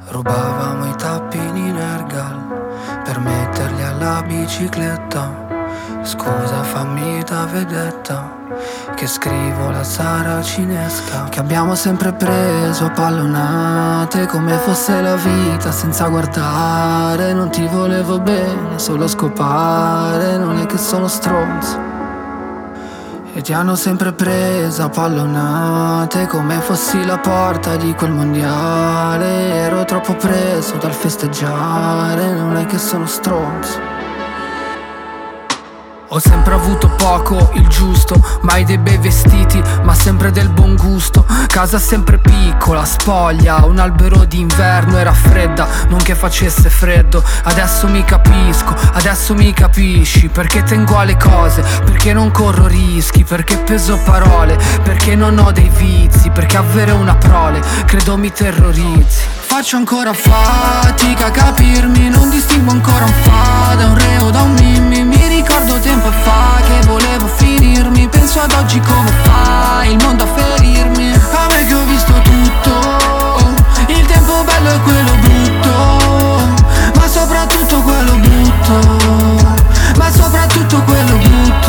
Rubavamo i tappini in ergal per metterli alla bicicletta. Scusa, fammi da vedetta che scrivo la saracinesca. Che abbiamo sempre preso a pallonate come fosse la vita senza guardare. Non ti volevo bene, solo scopare. Non è che sono stronzo. E ti hanno sempre presa a pallonate come fossi la porta di quel mondiale. Ero troppo preso dal festeggiare. Non è che sono stronzo. Ho sempre avuto poco, il giusto, mai dei bei vestiti, ma sempre del buon gusto. Casa sempre piccola, spoglia, un albero d'inverno era fredda, non che facesse freddo. Adesso mi capisco, adesso mi capisci, perché tengo alle cose, perché non corro rischi, perché peso parole, perché non ho dei vizi, perché avere una prole credo mi terrorizzi. Faccio ancora fatica a capirmi, non distingo ancora un fa da un re o da un mimmi. Mi ricordo tempo fa che volevo finirmi, penso ad oggi come fa il mondo a ferirmi. A me che ho visto tutto, il tempo bello e quello brutto, ma soprattutto quello brutto, ma soprattutto quello brutto.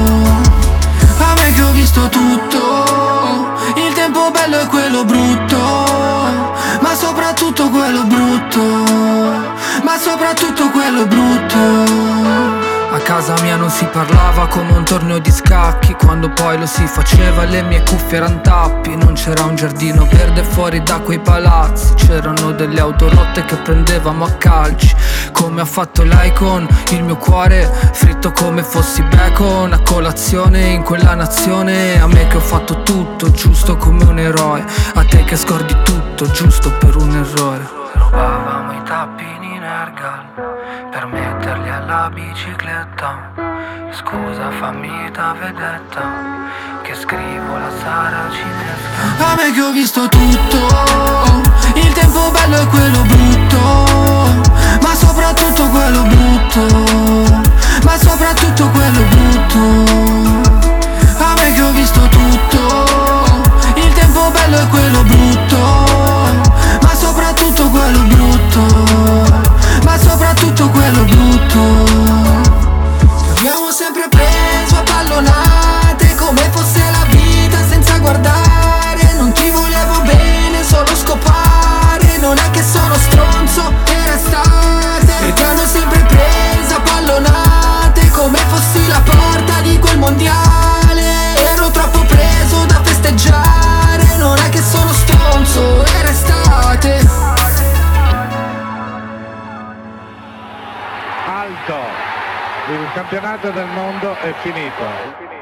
A me che ho visto tutto, il tempo bello e quello brutto, ma soprattutto quello brutto, ma soprattutto quello brutto. A casa mia non si parlava come un torneo di scacchi, quando poi lo si faceva le mie cuffie eran tappi. Non c'era un giardino verde fuori da quei palazzi, c'erano delle auto rotte che prendevamo a calci. Come ha fatto lei con il mio cuore, fritto come fossi bacon a colazione in quella nazione. A me che ho fatto tutto giusto come un eroe, a te che scordi tutto giusto per un errore. Rubavamo i tappini in ergal per metterli alla bicicletta. Scusa, fammi da vedetta che scrivo la saracinesca. A me che ho visto tutto, il tempo bello e quello brutto, ma soprattutto quello brutto, ma soprattutto quello brutto. A me che ho visto tutto, il tempo bello e quello brutto, ma soprattutto quello brutto, ma soprattutto quello brutto. Abbiamo sempre preso a pallonate come fosse la vita senza guardare. Non ti volevo bene, solo scopare. Non è che sono stronzo, era estate. E ti hanno sempre preso a pallonate come fossi la porta di quel mondiale. Ero troppo preso da festeggiare. Non è che sono stronzo, era estate. Alto, il campionato del mondo è finito.